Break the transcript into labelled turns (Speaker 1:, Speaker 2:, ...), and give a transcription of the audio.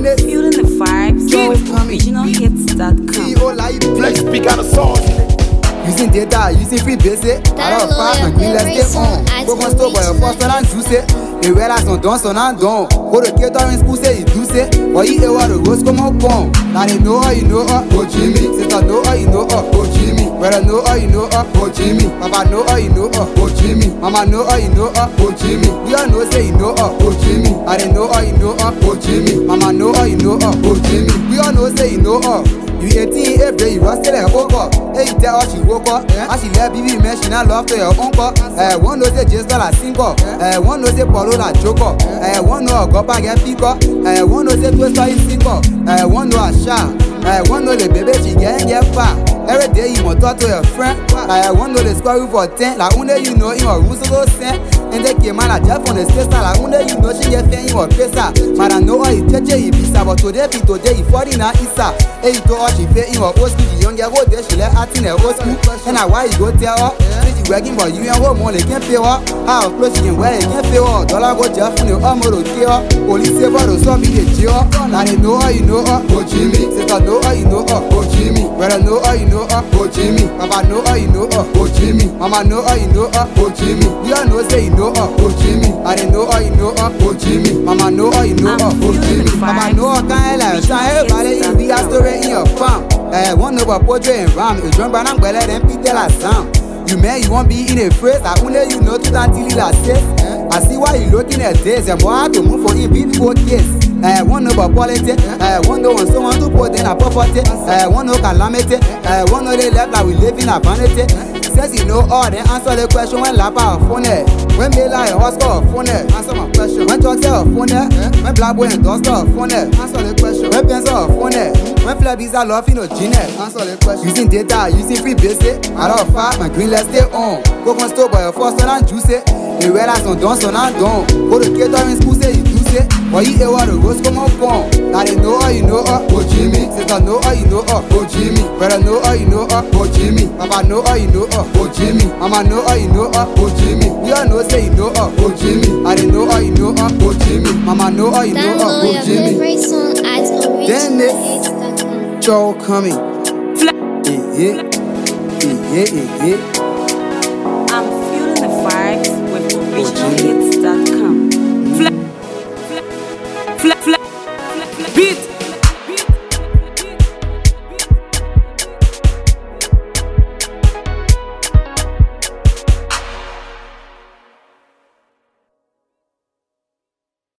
Speaker 1: I'm feeling the vibes with originalhits.com.
Speaker 2: Flex speak on the song.
Speaker 3: Using data, using free basic. Alors fast and green, let's stay on. Go on store boy, first one and juice it. Les whereas on danse, on en don. Go to catering school, say you do say. Or you ever the rose come up on. Now they know how you know oh Jimmy. Sister know how you know oh Jimmy. Brother know how you know oh Jimmy. Papa know how you know oh Jimmy. Mama know how you know oh Jimmy. We all know say you know oh Jimmy. I they know how you know oh Jimmy. Mama know how you know oh Jimmy. We all know say you know oh. You 18 every day, you are still a woke. Hey, you tell her she woke up. And she let BB mention she not love to your uncle. One knows say just dollar single. One knows say Paulo la joker. One know a gopa get picker. One knows say twister is single. One know a sha. One know the baby she get far. Every day you must talk to your friend. One know the square for 10. Like one day you know in your room so go send. And they came man a Jeff on the station. Like one day you know she get fan in your face. Man I know how you touch it, you but today you 40 now Isa. Hey, you told her she pay in her old school. The young girl go there, she let her in her old school. And now why you go tell her? Say she working for you and home money can't pay her. How close she can wear, you can't pay her. Dollar go Jeff on the armor to kill her. Police say for the some be the jail. Now they know how you know her, oh Jimmy. Sister know how you know her, oh Jimmy. Brother know how you know her, oh Jimmy. Papa know how you know her, oh Jimmy. Mama know how you know her, oh Jimmy. We all know say you know her, oh Jimmy. I they know how you know her, oh Jimmy. Mama know how you know her, oh Jimmy. Mama know her kind of life. Everybody in the story in your farm. One over portrait and ram. It's drum but I'm better than Peter last sound. You man, you won't be in a phrase. I only you know to until you last says. I see why you looking at this. And boy, I have to move for him before kids. One over politics. One know when someone to put in a property. One know calamity. One know they left like we live in a vanity. Says you know all, then answer the question when lapa or phone. When they lie, Oscar or phone. Answer my question. When talk or phone. When black boy and duster or phone. Answer the question. When pencil or phone. When flabbies are laughing or gene. Answer the question. Using data, using free basic. I don't fast, my green let's stay on. Go on store boy, first one and juice it. Les whereas on danse, on en don. Go to catering school, say you do say. Or you ever the rose come up on. Now they know how you know oh Jimmy. Sister know how you know oh Jimmy. Brother know how you know oh Jimmy. Papa know how you know oh Jimmy. Mama know how you know oh Jimmy. We all know say you know oh Jimmy. I they know how you know oh Jimmy. Mama know how you know oh Jimmy. Then it Joe coming.
Speaker 1: I'm feeling the vibes with originalhits.com.